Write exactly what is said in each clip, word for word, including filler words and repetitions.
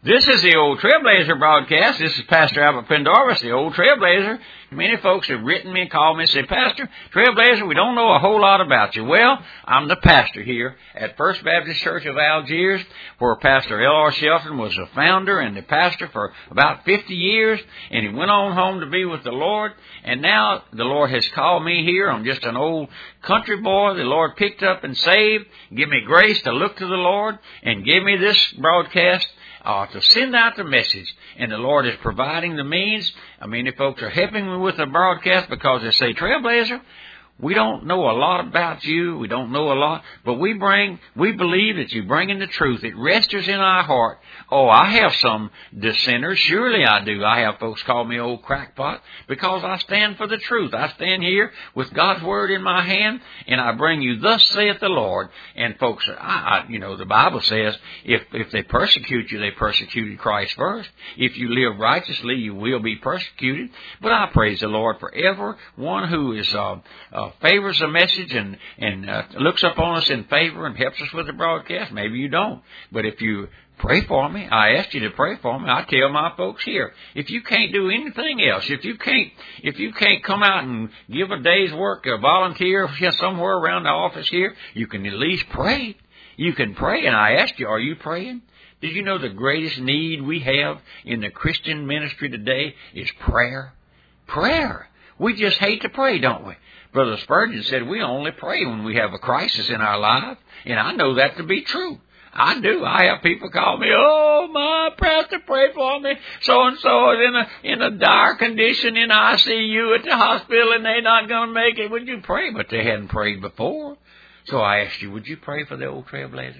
This is the Old Trailblazer broadcast. This is Pastor Albert Pendarvis, the Old Trailblazer. Many folks have written me and called me and said, Pastor, Trailblazer, we don't know a whole lot about you. Well, I'm the pastor here at First Baptist Church of Algiers, where Pastor L R. Shelton was the founder and the pastor for about fifty years, and he went on home to be with the Lord. And now the Lord has called me here. I'm just an old country boy the Lord picked up and saved, give me grace to look to the Lord, and give me this broadcast Uh, to send out the message, and the Lord is providing the means. I mean, if folks are helping me with the broadcast because they say, Trailblazer, we don't know a lot about you. We don't know a lot, but we bring, we believe that you bring in the truth. It registers in our heart. Oh, I have some dissenters. Surely I do. I have folks call me old crackpot because I stand for the truth. I stand here with God's word in my hand, and I bring you, thus saith the Lord. And folks, I, I, you know, the Bible says if, if they persecute you, they persecuted Christ first. If you live righteously, you will be persecuted. But I praise the Lord for everyone who is, uh, uh, favors the message and, and uh, looks up on us in favor and helps us with the broadcast. Maybe you don't. But if you pray for me, I ask you to pray for me. I tell my folks here, if you can't do anything else, if you can't, if you can't come out and give a day's work, a volunteer somewhere around the office here, you can at least pray. You can pray. And I ask you, are you praying? Did you know the greatest need we have in the Christian ministry today is prayer? Prayer. We just hate to pray, don't we? Brother Spurgeon said we only pray when we have a crisis in our life, and I know that to be true. I do. I have people call me, oh, my pastor, pray for me. So-and-so is in a, in a dire condition in I C U at the hospital, and they're not going to make it. Would you pray? But they hadn't prayed before. So I asked you, would you pray for the Old Trailblazer?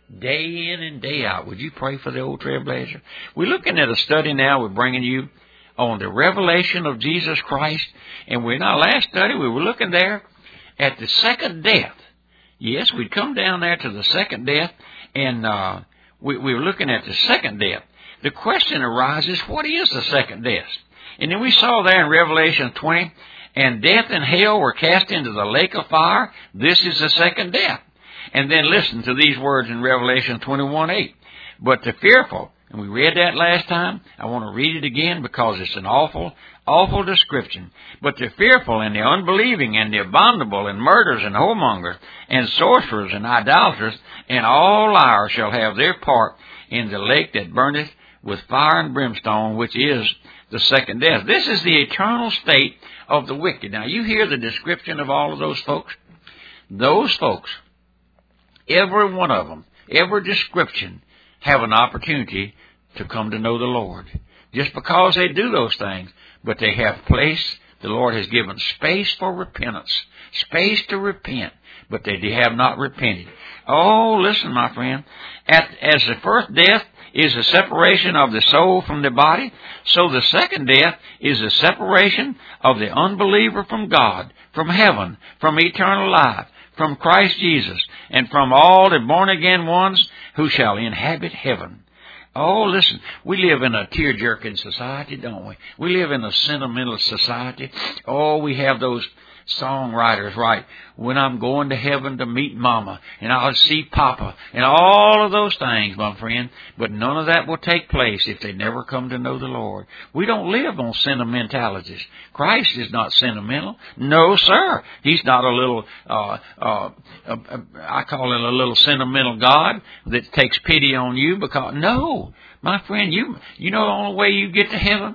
Day in and day out, would you pray for the Old Trailblazer? We're looking at a study now. We're bringing you on the revelation of Jesus Christ. And in our last study, we were looking there at the second death. Yes, we'd come down there to the second death, and uh, we, we were looking at the second death. The question arises, what is the second death? And then we saw there in Revelation twenty, and death and hell were cast into the lake of fire. This is the second death. And then listen to these words in Revelation twenty-one eight. But the fearful, and we read that last time. I want to read it again because it's an awful, awful description. But the fearful and the unbelieving and the abominable and murderers and whoremongers and sorcerers and idolaters and all liars shall have their part in the lake that burneth with fire and brimstone, which is the second death. This is the eternal state of the wicked. Now, you hear the description of all of those folks? Those folks, every one of them, every description, have an opportunity to come to know the Lord. Just because they do those things, but they have place. The Lord has given space for repentance, space to repent, but they have not repented. Oh, listen, my friend, At, as the first death is the separation of the soul from the body, so the second death is the separation of the unbeliever from God, from heaven, from eternal life, from Christ Jesus, and from all the born-again ones who shall inhabit heaven. Oh, listen, we live in a tear-jerking society, don't we? We live in a sentimental society. Oh, we have those songwriters, right? When I'm going to heaven to meet Mama, and I'll see Papa, and all of those things, my friend. But none of that will take place if they never come to know the Lord. We don't live on sentimentalities. Christ is not sentimental. No, sir. He's not a little, uh, uh, uh, uh, I call it a little sentimental God that takes pity on you because, no, my friend, you, you know the only way you get to heaven?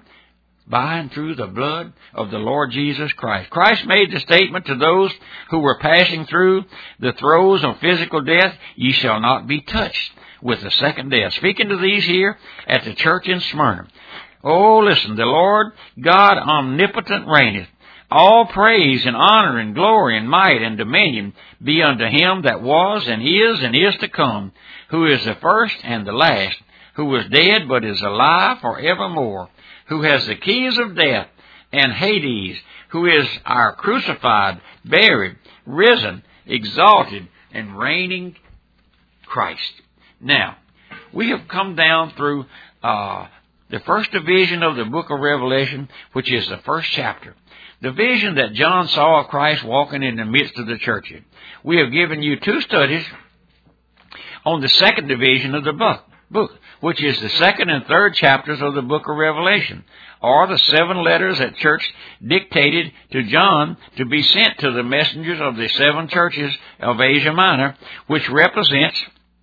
By and through the blood of the Lord Jesus Christ. Christ made the statement to those who were passing through the throes of physical death, ye shall not be touched with the second death. Speaking to these here at the church in Smyrna. Oh, listen, the Lord God omnipotent reigneth. All praise and honor and glory and might and dominion be unto him that was and is and is to come, who is the first and the last, who was dead but is alive forevermore, who has the keys of death and Hades, who is our crucified, buried, risen, exalted, and reigning Christ. Now, we have come down through uh, the first division of the book of Revelation, which is the first chapter. The vision that John saw of Christ walking in the midst of the churches. We have given you two studies on the second division of the book. book, which is the second and third chapters of the book of Revelation, or the seven letters that church dictated to John to be sent to the messengers of the seven churches of Asia Minor, which represents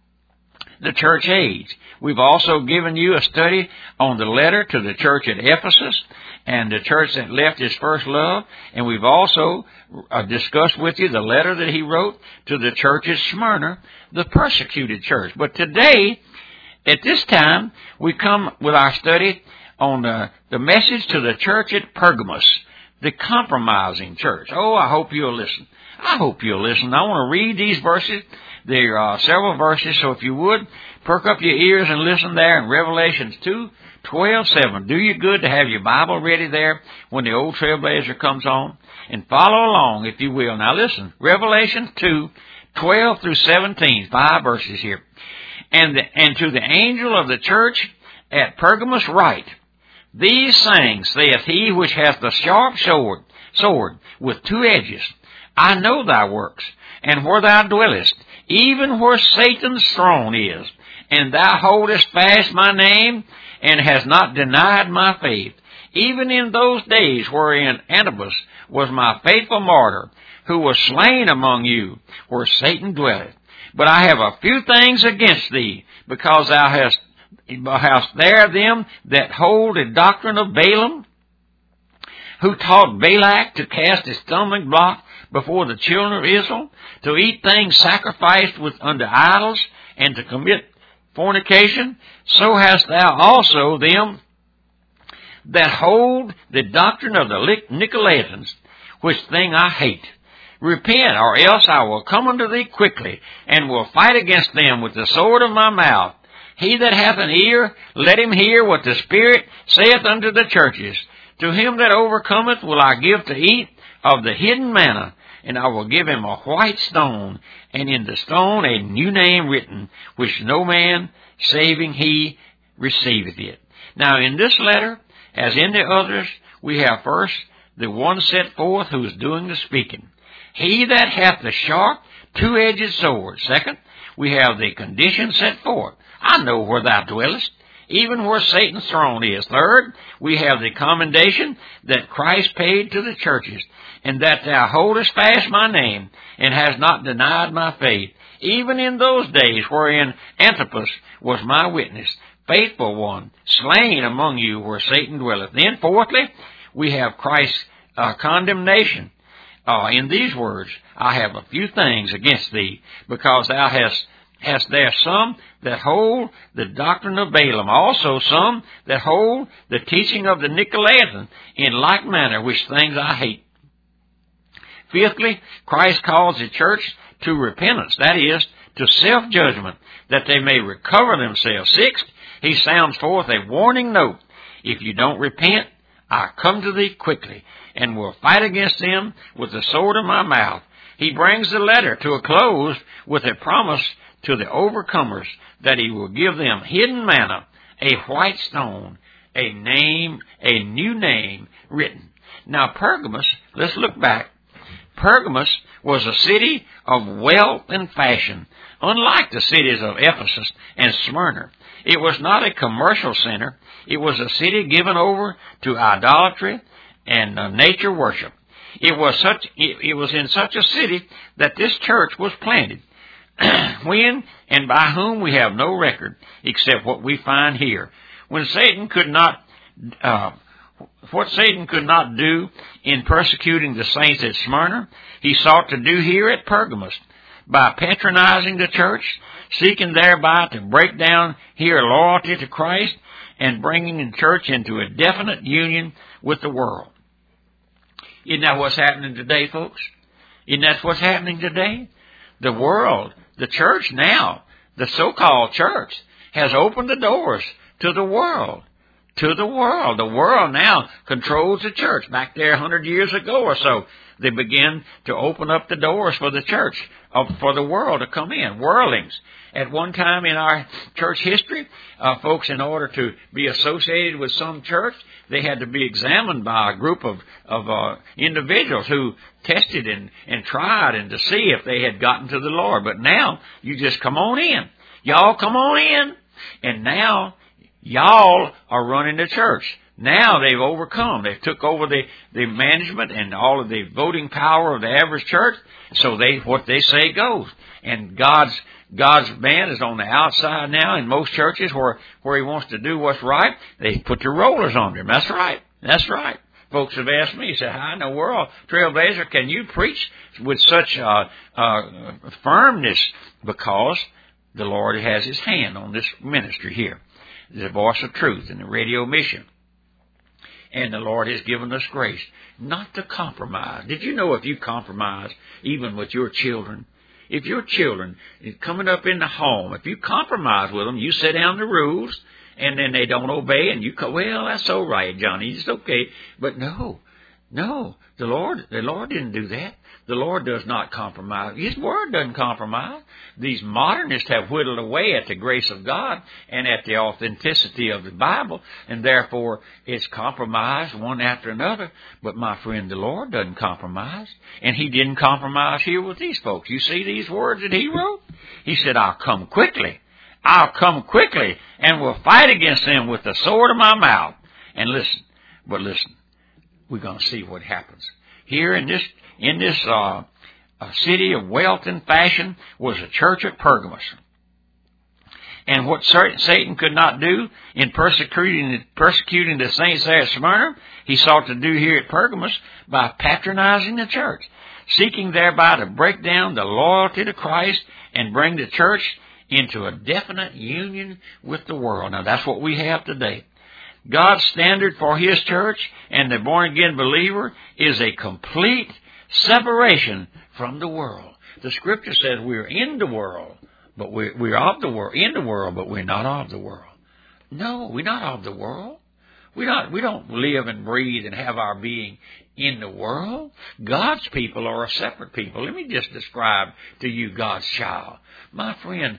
the church age. We've also given you a study on the letter to the church at Ephesus and the church that left his first love, and we've also uh, discussed with you the letter that he wrote to the church at Smyrna, the persecuted church. But today, at this time, we come with our study on the, the message to the church at Pergamos, the compromising church. Oh, I hope you'll listen. I hope you'll listen. I want to read these verses. There are several verses, so if you would, perk up your ears and listen there in Revelations two, twelve, seven. Do you good to have your Bible ready there when the old Trailblazer comes on. And follow along, if you will. Now listen, Revelation two, twelve through seventeen, five verses here. And, the, and to the angel of the church at Pergamos write, These sayings saith he which hath the sharp sword, sword with two edges, I know thy works, and where thou dwellest, even where Satan's throne is, and thou holdest fast my name, and hast not denied my faith, even in those days wherein Antipas was my faithful martyr, who was slain among you, where Satan dwelleth. But I have a few things against thee, because thou hast, hast there them that hold the doctrine of Balaam, who taught Balak to cast a stumbling block before the children of Israel, to eat things sacrificed with unto idols, and to commit fornication. So hast thou also them that hold the doctrine of the Nicolaitans, which thing I hate. Repent, or else I will come unto thee quickly, and will fight against them with the sword of my mouth. He that hath an ear, let him hear what the Spirit saith unto the churches. To him that overcometh will I give to eat of the hidden manna, and I will give him a white stone, and in the stone a new name written, which no man, saving he, receiveth it. Now in this letter, as in the others, we have first the one set forth who is doing the speaking. He that hath the sharp, two-edged sword. Second, we have the condition set forth. I know where thou dwellest, even where Satan's throne is. Third, we have the commendation that Christ paid to the churches, and that thou holdest fast my name, and hast not denied my faith, even in those days wherein Antipas was my witness, faithful one, slain among you where Satan dwelleth. Then, fourthly, we have Christ's uh, condemnation. Uh, in these words, I have a few things against thee, because thou hast hast there some that hold the doctrine of Balaam, also some that hold the teaching of the Nicolaitans, in like manner, which things I hate. Fifthly, Christ calls the church to repentance, that is, to self-judgment, that they may recover themselves. Sixth, he sounds forth a warning note. If you don't repent, I come to thee quickly, and will fight against them with the sword of my mouth. He brings the letter to a close with a promise to the overcomers that he will give them hidden manna, a white stone, a name, a new name written. Now Pergamos, let's look back. Pergamos was a city of wealth and fashion, unlike the cities of Ephesus and Smyrna. It was not a commercial center. It was a city given over to idolatry and uh, nature worship. It was such. It, it was in such a city that this church was planted. When and by whom we have no record, except what we find here. When Satan could not, uh, what Satan could not do in persecuting the saints at Smyrna, he sought to do here at Pergamos, by patronizing the church, seeking thereby to break down here loyalty to Christ, and bringing the church into a definite union with the world. Isn't that what's happening today, folks? Isn't that what's happening today? The world, the church now, the so-called church, has opened the doors to the world. To the world. The world now controls the church. Back there a hundred years ago or so, they began to open up the doors for the church, for the world to come in. Worldlings. At one time in our church history, uh, folks, in order to be associated with some church, they had to be examined by a group of, of uh, individuals who tested and, and tried and to see if they had gotten to the Lord. But now, you just come on in. Y'all come on in. And now, y'all are running the church. Now they've overcome. They took over the, the management and all of the voting power of the average church. So they, what they say goes. And God's, God's man is on the outside now in most churches where, where he wants to do what's right. They put the rollers on him. That's right. That's right. Folks have asked me, say, how in the world, Trailblazer, can you preach with such uh, uh, firmness? Because the Lord has his hand on this ministry here, the Voice of Truth and the radio mission. And the Lord has given us grace not to compromise. Did you know if you compromise, even with your children, if your children coming up in the home, if you compromise with them, you set down the rules, and then they don't obey, and you go, well, that's all right, Johnny, it's okay. But no, no, the Lord, the Lord didn't do that. The Lord does not compromise. His Word doesn't compromise. These modernists have whittled away at the grace of God and at the authenticity of the Bible, and therefore it's compromised one after another. But my friend, the Lord doesn't compromise, and He didn't compromise here with these folks. You see these words that He wrote? He said, I'll come quickly. I'll come quickly and will fight against them with the sword of my mouth. And listen, but listen, we're going to see what happens. Here in this in this uh, a city of wealth and fashion was a church at Pergamos. And what Satan could not do in persecuting, persecuting the saints there at Smyrna, he sought to do here at Pergamos by patronizing the church, seeking thereby to break down the loyalty to Christ and bring the church into a definite union with the world. Now, that's what we have today. God's standard for His church and the born-again believer is a complete separation from the world. The Scripture says we're in the world, but we're, we're of the world, in the world, but we're not of the world. No, we're not of the world. We don't, we don't live and breathe and have our being in the world. God's people are a separate people. Let me just describe to you God's child. My friend,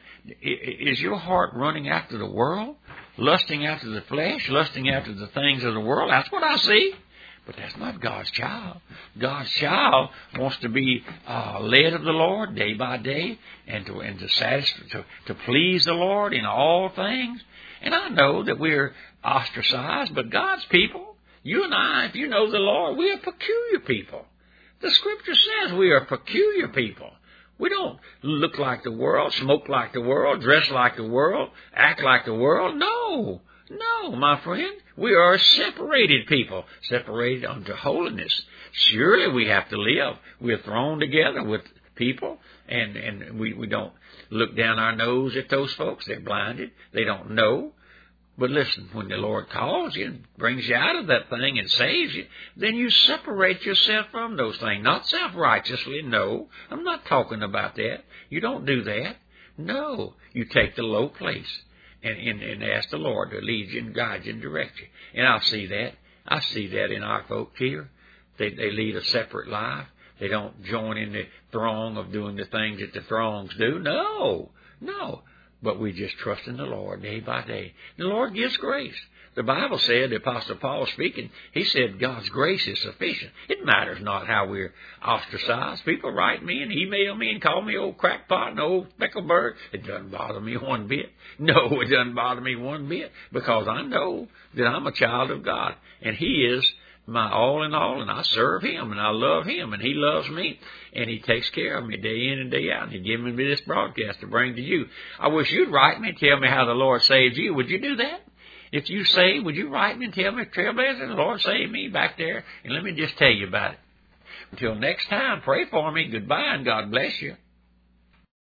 is your heart running after the world? Lusting after the flesh? Lusting after the things of the world? That's what I see. But that's not God's child. God's child wants to be uh, led of the Lord day by day and to and to satisfy, to, to please the Lord in all things. And I know that we're ostracized, but God's people, you and I, if you know the Lord, we are peculiar people. The Scripture says we are peculiar people. We don't look like the world, smoke like the world, dress like the world, act like the world. No, no, my friend. We are a separated people, separated unto holiness. Surely we have to live. We're thrown together with people, and, and we, we don't look down our nose at those folks. They're blinded. They don't know. But listen, when the Lord calls you and brings you out of that thing and saves you, then you separate yourself from those things. Not self-righteously, no. I'm not talking about that. You don't do that. No. You take the low place and, and, and ask the Lord to lead you and guide you and direct you. And I see that. I see that in our folks here. They, they lead a separate life. They don't join in the throng of doing the things that the throngs do. No. No. But we just trust in the Lord day by day. The Lord gives grace. The Bible said, the Apostle Paul speaking, he said God's grace is sufficient. It matters not how we're ostracized. People write me and email me and call me old crackpot and old specklebird. It doesn't bother me one bit. No, it doesn't bother me one bit, because I know that I'm a child of God, and He is my all in all, and I serve Him, and I love Him, and He loves me, and He takes care of me day in and day out, and He's given me this broadcast to bring to you. I wish you'd write me and tell me how the Lord saved you. Would you do that? If you saved, would you write me and tell me, Trailblazer, the Lord saved me back there, and let me just tell you about it. Until next time, pray for me. Goodbye, and God bless you.